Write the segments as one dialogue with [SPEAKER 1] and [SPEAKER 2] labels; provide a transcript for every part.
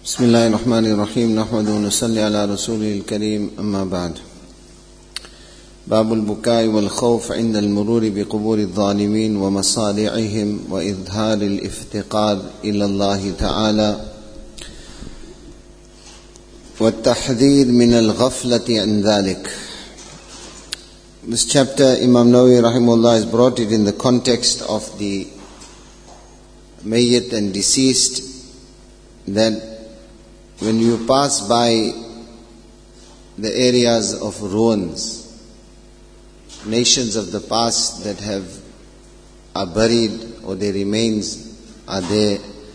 [SPEAKER 1] بسم الله الرحمن الرحيم نحمده ونصلي على رسوله الكريم أما بعد. باب البكاء والخوف عند المرور بقبور الظالمين ومصارعهم وإظهار الافتقار إلى الله تعالى والتحذير من الغفلة عن ذلك. This chapter, Imam Nawawi rahimahullah has brought it in the context of the mayyit and deceased, that when you pass by the areas of ruins, nations of the past that are buried or their remains are there,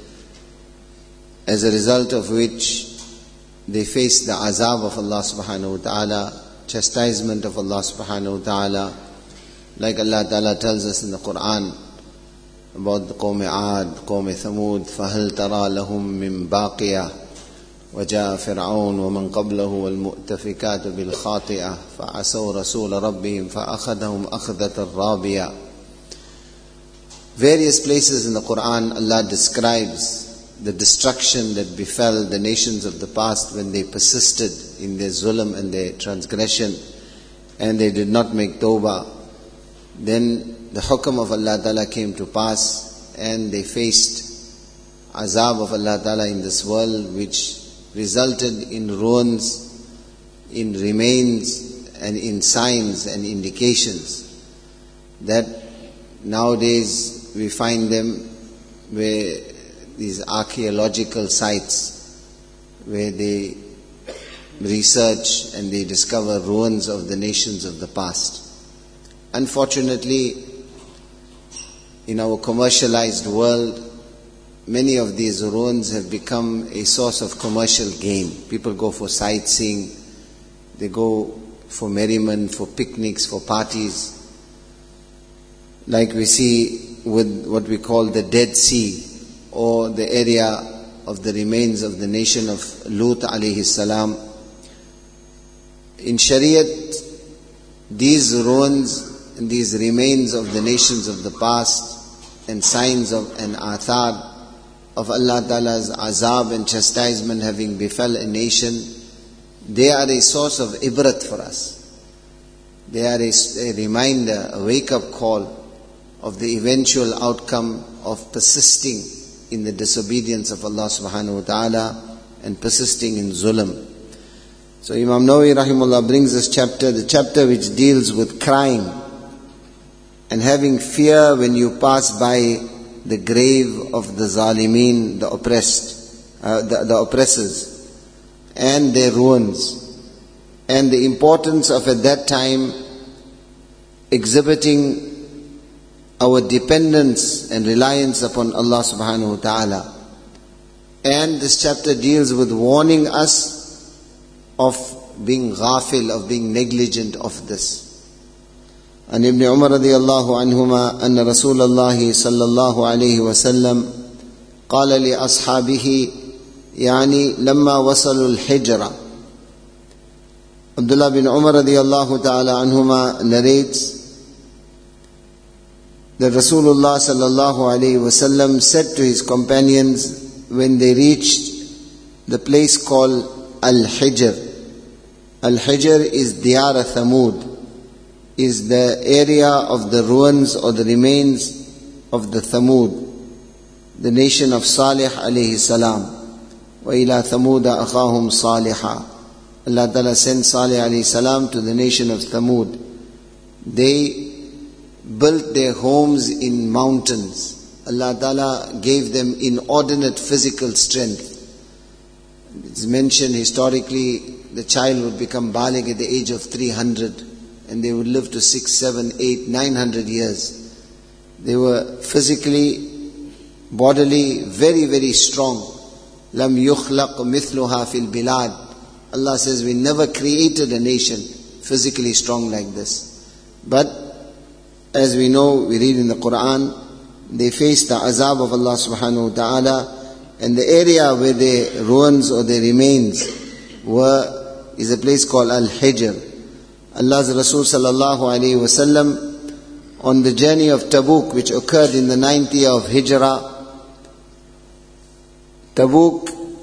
[SPEAKER 1] as a result of which they face the azab of Allah subhanahu wa ta'ala, chastisement of Allah subhanahu wa ta'ala, like Allah ta'ala tells us in the Quran about the Qawm Aad, Qawm Thamud, فَهَلْ تَرَى لَهُم مِّن بَاقِيَةٍ وجاء فرعون ومن قبله والمؤتفكات بالخاطئة فعصوا رسول ربهم فأخذهم أخذة رابية. Various places in the Quran Allah describes the destruction that befell the nations of the past when they persisted in their zulm and their transgression and they did not make tawbah. Then the hukam of Allah Ta'ala came to pass and they faced azab of Allah Ta'ala in this world, which resulted in ruins, in remains and in signs and indications that nowadays we find them where these archaeological sites where they research and they discover ruins of the nations of the past. Unfortunately, in our commercialized world, many of these ruins have become a source of commercial gain. People go for sightseeing, they go for merriment, for picnics, for parties. Like we see with what we call the Dead Sea, or the area of the remains of the nation of Lut alayhi salam. In Shariat, these ruins and these remains of the nations of the past and signs of an athar of Allah Ta'ala's azab and chastisement having befell a nation, they are a source of ibrat for us. They are a reminder, a wake-up call of the eventual outcome of persisting in the disobedience of Allah subhanahu wa ta'ala and persisting in zulm. So Imam Nawawi rahimahullah brings this chapter, the chapter which deals with crime and having fear when you pass by the grave of the zalimeen, the oppressed, the oppressors, and their ruins, and the importance of at that time exhibiting our dependence and reliance upon Allah subhanahu wa ta'ala. And this chapter deals with warning us of being ghafil, of being negligent of this. عن ابن عمر رضي الله عنهما أن رسول الله صلى الله عليه وسلم قال لأصحابه يعني لما وصلوا الحجرة. Abdullah bin Umar رضي الله تعالى عنهما narrates that Rasulullah صلى الله عليه وسلم said to his companions when they reached the place called Al-Hijr. Al-Hijr is Diyar Thamud, is the area of the ruins or the remains of the Thamud, the nation of Salih alayhi salam. وَإِلَى ثَمُودَ أَخَاهُمْ صَالِحًا. Allah Ta'ala sent Salih alayhi salam to the nation of Thamud. They built their homes in mountains. Allah Ta'ala gave them inordinate physical strength. It's mentioned historically, the child would become baligh at the age of 300. And they would live to 6, 7, 8, 900 years. They were physically, bodily, very, very strong. لَمْ يُخْلَقْ مِثْلُهَا فِي الْبِلَادِ. Allah says, we never created a nation physically strong like this. But, as we know, we read in the Quran, they faced the azab of Allah subhanahu wa ta'ala, and the area where their ruins or their remains is a place called Al-Hijr. Allah's Rasul sallallahu alayhi wasallam on the journey of Tabuk, which occurred in the 9th year of Hijrah. Tabuk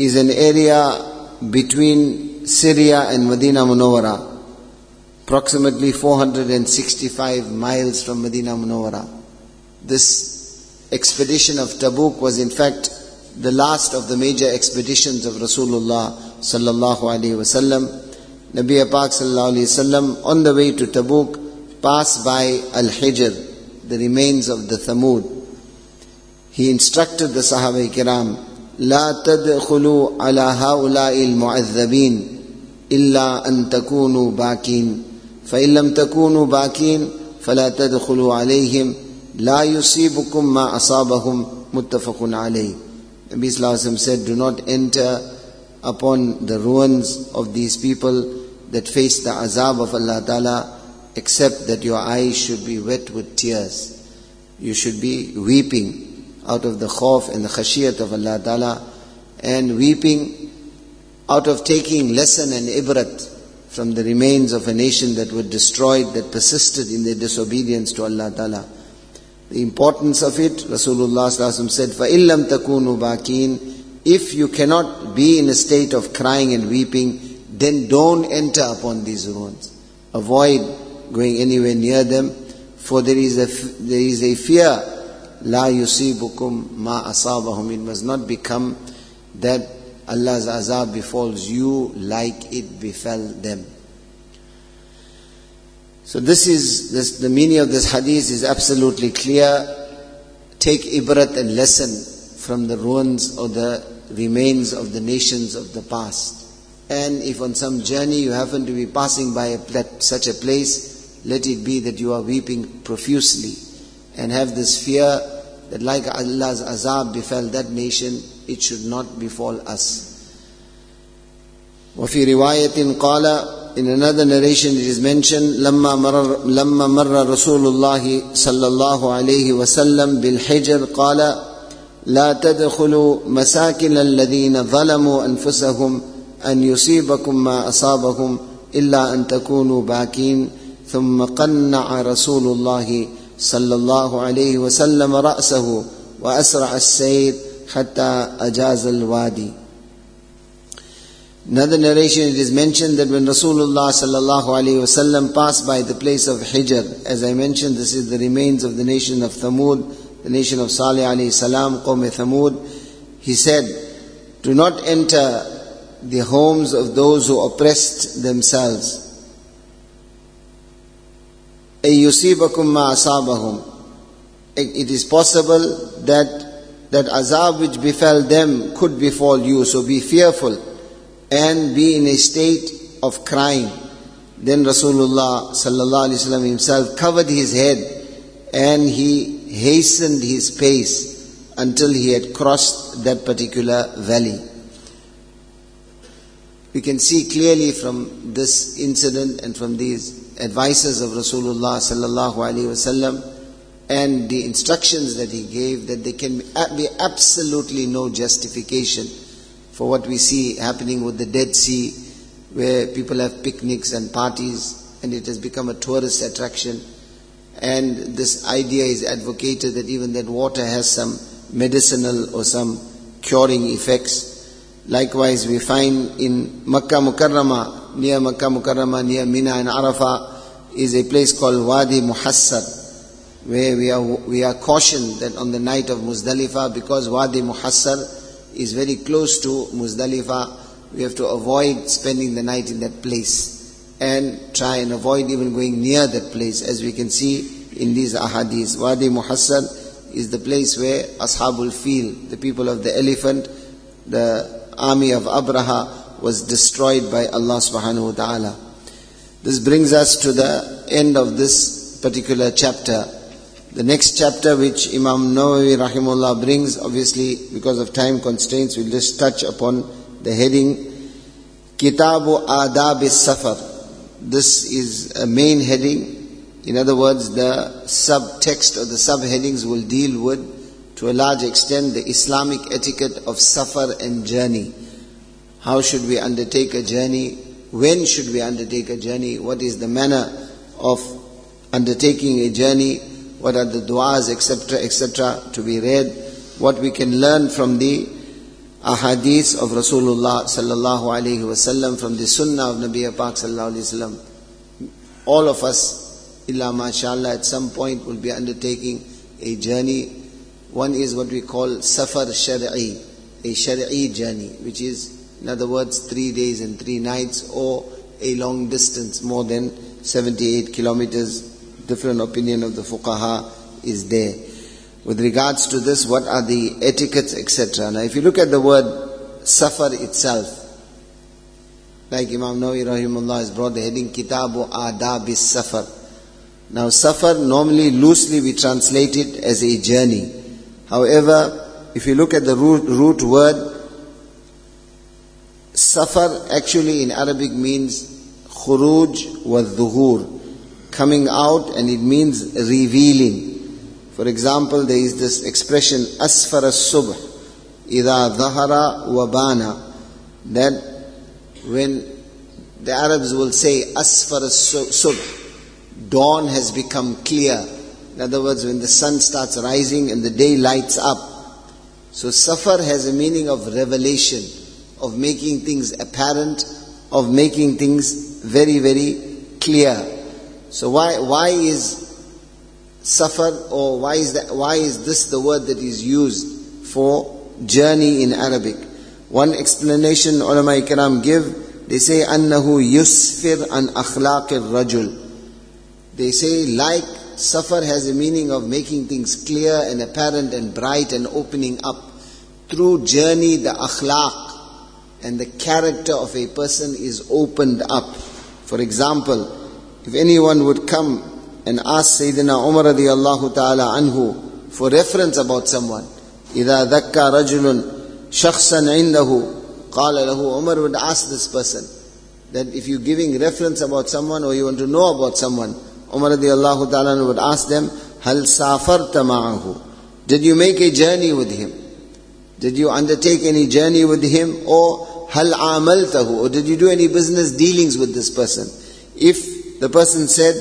[SPEAKER 1] is an area between Syria and Medina Munawwara, approximately 465 miles from Medina Munawwara. This expedition of Tabuk was in fact the last of the major expeditions of Rasulullah sallallahu alaihi wasallam. Nabi Pak sallallahu alaihi wasallam on the way to Tabuk passed by Al-Hijr, the remains of the Thamud. He instructed the Sahaba Kiram, لا تدخلوا على هؤلاء المعذبين إلا أن تكونوا باكين فإن لم تكونوا باكين فلا تدخلوا عليهم لا يصيبكم ما أصابهم متفق عليه. Nabi Sallallahu Alaihi Wasallam said, do not enter upon the ruins of these people that face the azab of Allah Ta'ala, except that your eyes should be wet with tears. You should be weeping out of the khawf and the khashiyat of Allah Ta'ala, and weeping out of taking lesson and ibrat from the remains of a nation that were destroyed, that persisted in their disobedience to Allah Ta'ala. The importance of it, Rasulullah Sallallahu Alaihi Wasallam said, فَإِلَّمْ تَكُونُوا بَاكِينَ, if you cannot be in a state of crying and weeping, then don't enter upon these ruins. Avoid going anywhere near them, for there is a fear, لَا يُصِيبُكُمْ مَا أَصَابَهُمْ, it must not become that Allah's azab befalls you like it befell them. So the meaning of this hadith is absolutely clear. Take ibrat and lesson from the ruins or the remains of the nations of the past. And if on some journey you happen to be passing by such a place, let it be that you are weeping profusely and have this fear that like Allah's azab befell that nation, it should not befall us. وفي رواية قال, in another narration it is mentioned, لما مر رسول الله صلى الله عليه وسلم بالحجر قال لا تدخلوا مساكن الذين ظلموا أنفسهم أن يصيبكم ما أصابهم إلا أن تكونوا باكين ثم قنع رسول الله صلى الله عليه وسلم رأسه وأسرع السير حتى أجاز الوادي. Another narration it is mentioned that when Rasulullah sallallahu alaihi wasallam passed by the place of Hijr, as I mentioned, this is the remains of the nation of Thamud, the nation of Salih alayhi salam, Qawm Thamud. He said, do not enter the homes of those who oppressed themselves. أَيْ يُصِيبَكُمْ مَا أَصَابَهُمْ. It is possible that azab which befell them could befall you, so be fearful and be in a state of crying. Then Rasulullah sallallahu alaihi wasallam himself covered his head and he hastened his pace until he had crossed that particular valley. We can see clearly from this incident and from these advices of Rasulullah sallallahu alaihi wasallam and the instructions that he gave, that there can be absolutely no justification for what we see happening with the Dead Sea, where people have picnics and parties and it has become a tourist attraction. And this idea is advocated that even that water has some medicinal or some curing effects. Likewise, we find in Makkah Mukarramah, near Makkah Mukarramah, near Mina and Arafah, is a place called Wadi Muhassar, where we are cautioned that on the night of Muzdalifah, because Wadi Muhassar is very close to Muzdalifah, we have to avoid spending the night in that place and try and avoid even going near that place, as we can see in these ahadith. Wadi Muhassar is the place where Ashabul Fil, the people of the elephant, the army of Abraha, was destroyed by Allah subhanahu wa ta'ala. This brings us to the end of this particular chapter. The next chapter which Imam Nawawi rahimahullah brings, obviously because of time constraints, we'll just touch upon the heading Kitabu Adab Safar. This is a main heading. In other words, the subtext or the subheadings will deal with, to a large extent, the Islamic etiquette of safar and journey. How should we undertake a journey? When should we undertake a journey? What is the manner of undertaking a journey? What are the du'as, etc., etc., to be read? What we can learn from the ahadith of Rasulullah sallallahu alaihi wasallam, from the sunnah of Nabi Pak sallallahu alaihi wasallam. All of us, illa mashallah, at some point will be undertaking a journey. One is what we call safar shari'i, a shari'i journey, which is, in other words, 3 days and 3 nights, or a long distance, more than 78 kilometers. Different opinion of the fuqaha is there. With regards to this, what are the etiquettes, etc. Now, if you look at the word safar itself, like Imam Nawawi rahimahullah has brought the heading Kitabu Adabis Safar. Now, safar, normally loosely we translate it as a journey. However, if you look at the root word, safar actually in Arabic means khuruj wa dhuhur, coming out, and it means revealing. For example, there is this expression asfar as-subh idha dhahara wa bana, that when the Arabs will say asfar as-subh, dawn has become clear. In other words, when the sun starts rising and the day lights up. So safar has a meaning of revelation, of making things apparent, of making things very, very clear. So why is safar, or why is this the word that is used for journey in Arabic? One explanation ulama ikram give, they say annahu yusfir an akhlaq ar-rajul. They say like safar has a meaning of making things clear and apparent and bright and opening up. Through journey, the akhlaq and the character of a person is opened up. For example, if anyone would come and ask Sayyidina Umar radiyallahu ta'ala anhu for reference about someone, إِذَا ذَكَّى رَجُلٌ شَخْصًا عِنْدَهُ قَالَ لَهُ, Umar would ask this person, that if you're giving reference about someone or you want to know about someone, Umar radiyallahu ta'ala anhu would ask them, هَلْ سَافَرْتَ مَعَهُ, did you make a journey with him? Did you undertake any journey with him? Or هَلْ عَامَلْتَهُ, or did you do any business dealings with this person? If the person said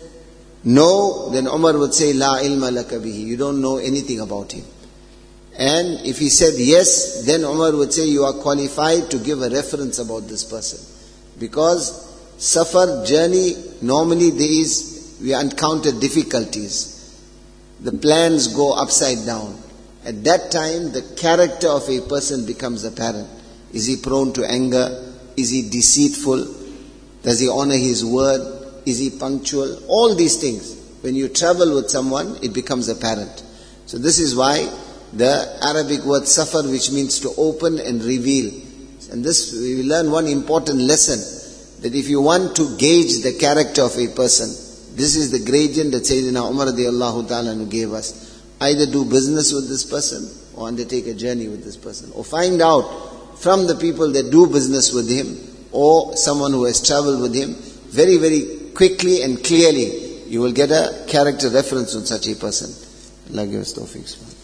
[SPEAKER 1] no, then Umar would say, La ilma laka bihi, you don't know anything about him. And if he said yes, then Umar would say, you are qualified to give a reference about this person. Because safar, journey, normally we encounter difficulties. The plans go upside down. At that time, the character of a person becomes apparent. Is he prone to anger? Is he deceitful? Does he honor his word? Is he punctual? All these things. When you travel with someone, it becomes apparent. So this is why the Arabic word safar, which means to open and reveal. And this, we learn one important lesson, that if you want to gauge the character of a person, this is the gradient that Sayyidina Umar radiyallahu ta'ala gave us. Either do business with this person, or undertake a journey with this person, or find out from the people that do business with him, or someone who has traveled with him, very, very quickly and clearly, you will get a character reference on such a person. Allah give us tawfiq.